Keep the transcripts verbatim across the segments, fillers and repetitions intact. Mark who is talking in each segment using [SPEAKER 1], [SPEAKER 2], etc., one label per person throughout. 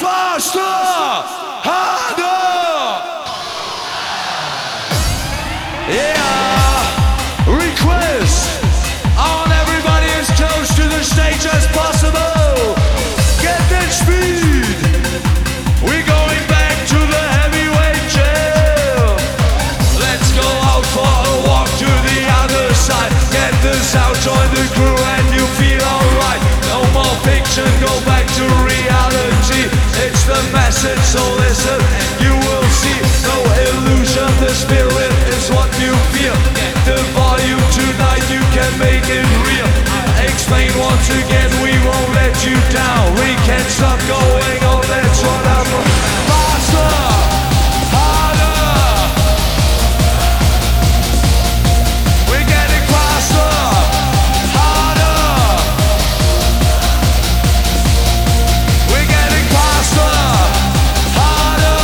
[SPEAKER 1] faster, harder. Yeah, request. I want everybody as close to the stage as possible. Get that speed. We're going back to the heavyweight jam. Let's go out for a walk to the other side. Get this out, join the crew and you feel alright. No more fiction, go back to reality. It's the message, so listen and you will see. No illusion, the spirit is what you feel. Get the volume tonight, you can make it real. Explain once again, we won't let you down. We can't stop going on, let's run out. Faster, harder. We're getting faster, harder. We're getting faster, harder.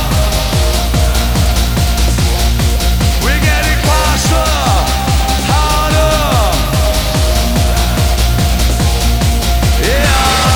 [SPEAKER 1] We're getting faster, harder. Yeah.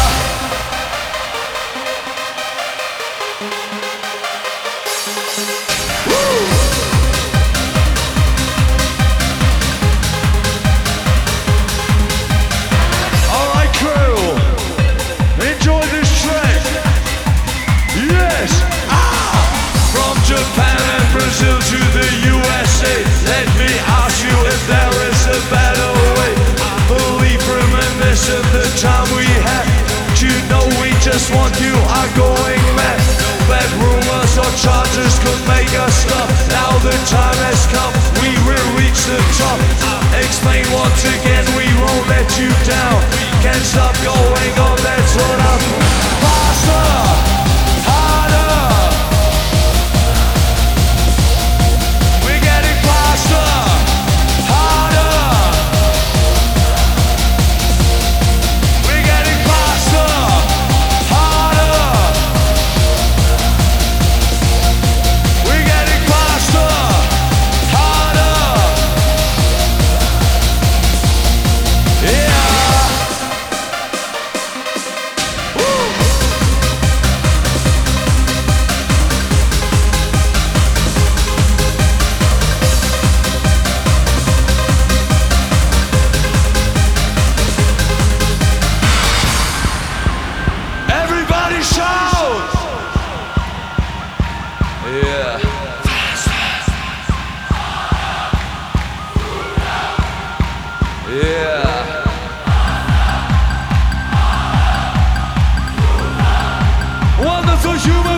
[SPEAKER 1] Alright crew, enjoy this track. Yes, ah! From Japan and Brazil to the U S A. Let me ask you if there is a better way. I believe reminiscing the time we had. You know we just want you are going mad. No bad rumors or charges could make us stop. Now the time has come, we will reach the top. Explain once again, we won't let you down. Can't stop going on, let's run up. Faster, harder. We're getting faster, harder. We're getting faster, harder. We're getting faster, harder. Yeah. Woo. Everybody shout! Yeah. Yeah. Wonderful human